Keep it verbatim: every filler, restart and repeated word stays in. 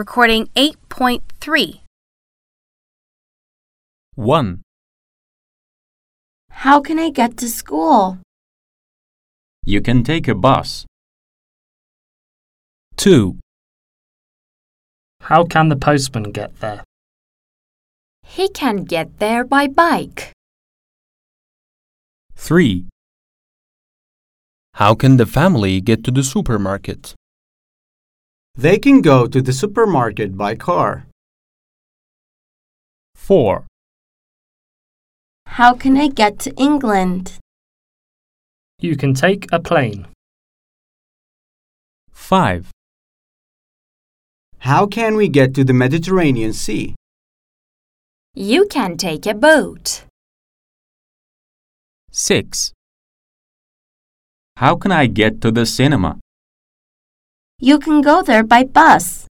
Recording eight point three. one. How can I get to school? You can take a bus. two. How can the postman get there? He can get there by bike. three. How can the family get to the supermarket? They can go to the supermarket by car. four. How can I get to England? You can take a plane. five. How can we get to the Mediterranean Sea? You can take a boat. six. How can I get to the cinema? You can go there by bus.